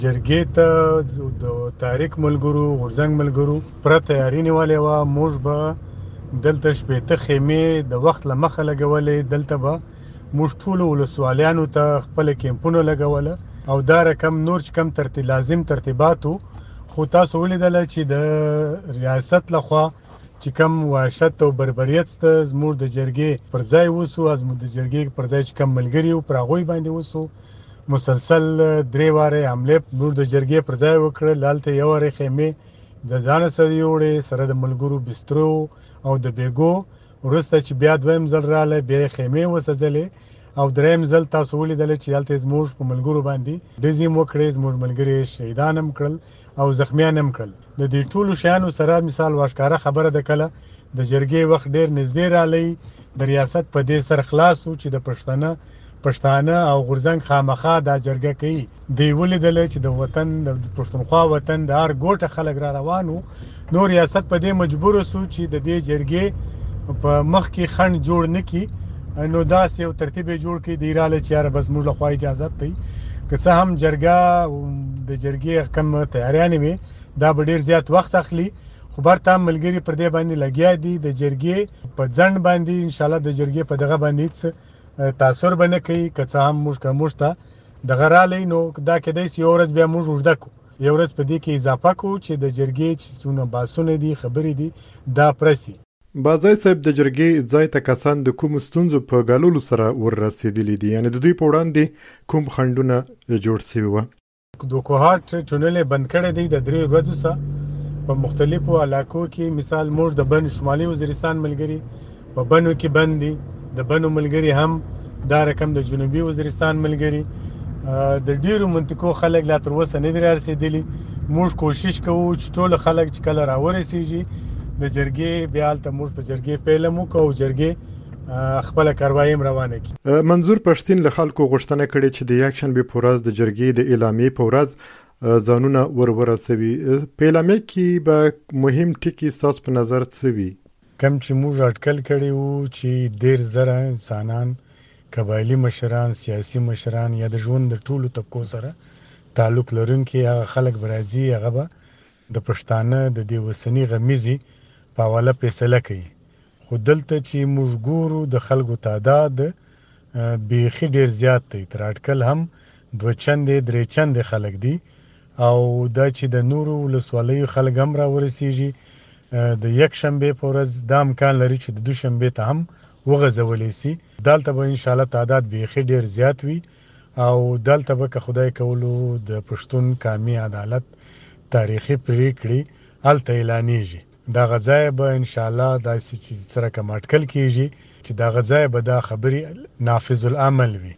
جرګې ته د تاریک ملګرو غورځنګ ملګرو پوره تیاري نیولې وه. موږ به دلته شپېته خیمې د وخت له مخه لګولې. دلته به موږ ټولو ولسوالیانو ته خپله کیمپونه لګوله او دا رقم نور چې کم لازم ترتیبات وو. خو تاسو ولیدله چې د ریاست لخوا چې کم وحشت او بربریت سته زموږ د جرګې پر ځای وسو، زموږ د جرګې پر ځای چې کم ملګري وو پر هغوی باندې وسو. مسلسل 3 واره حملې موږ د جرګې پر ځای وکړل. هلته یو وارې خیمې د ځانه سره یوړې سره د ملګرو بسترو او د بیګو. وروسته چې بیا دویم ځل راغلی بیا یې خیمې وسځلې او دریم ځل تاسو ولیدله چې هلته زموږ په ملګرو باندې ډزې هم وکړې. زموږ ملګري شهیدان هم کړل او زخمیان هم کړل. د دې ټولو شیانو سره مثال واشکاره خبره ده کله د جرګې وخت ډېر نږدې رالی د ریاست په دې سر خلاص و چې د پښتانه او غورځنګ خامخا دا جرګه کوي. دوی ولیدله چې د وطن د پښتونخوا وطن د هر ګوټه خلک را روان وو. نو ریاست په دې مجبور سو چې د دې جرګې په مخ کې خنډ جوړ نه کړي. نو داسې یو ترتیب یې جوړ کړي. دی راله چې یاره بس موږ له خوا اجازت دی. که څه هم جرګه د جرګې کم تیاریانې وي دا به ډېر زیات وخت اخلي، خو برته هم ملګري پر دې باندې لګیا دي. د جرګې په ځنډ باندې انشاءالله د جرګې په دغه باندې هېڅ تاثر به نه کوي. که څه هم موږ ته دغه رالی نو دا کېدای شي یو ورځ بیا موږ اوږده کړو، یو ورځ په دې کې اضافه کړو چې د جرګې چې څونه بحثونه دي خبرې دي دا پرسي. بازای صاحب د جرګې ځای ته کسان د کوم ستونزو په ګالولو سره ور رسېدلي دي؟ یعنې د دوی په وړاندې کوم خنډونه جوړ شوي وه؟ د کوهاټ ټونل یې بند کړی دی د 3 ورځو څخه په مختلفو علاقو کې. مثال موږ د بن شمالي وزیرستان ملګري په بنو کې بند دي، د بنو ملګري هم دا رقم د جنوبي وزیرستان ملګري. د ډیرو منطقو خلک لا تر اوسه نه دي رارسېدلي. موږ کوشش کوو چې ټول خلک چې کله راورسېږي د جرګې بیا هلته موږ په جرګې پیل هم وکړو او جرګې خپله کاروایي هم روانه کړي. منظور پښتین له خلکو غوښتنه کړې چې د یکشنبې په ورځ د جرګې د اعلامیې په ورځ ځانونه ورسوي. په اعلامیه کې به مهم ټکي ستاسو په نظر څه وي؟ کم چې موږ اټکل کړی وو چې 1,000 انسانان، قبایلي مشران، سیاسي مشران یا د ژوند د ټولو طبقو سره تعلق لرونکي هغه خلک به راځي، هغه به د پښتانه د دې اوسني غمیزې په حواله فیصله کوي. خو دلته چې موږ ګورو د خلکو تعداد بیخي ډېر زیات دی، تر اټکل هم 2 چندې 3 چندې خلک دي او دا چې د نورو ولسوالیو خلک هم راورسېږي د یکشنبې په ورځ دا امکان لري چې د دوشنبې ته هم وغځولی سي. دلته به انشاءالله تعداد بیخي ډېر زیات وي او دلته به که خدای کولو د پښتون قامي عدالت تاریخي پریکړې هلته اعلانیږي. دغه ځای به انشاءالله داسې چې سره کوم اټکل کېږي چې دغه ځای به دا خبرې نافذ العمل وي.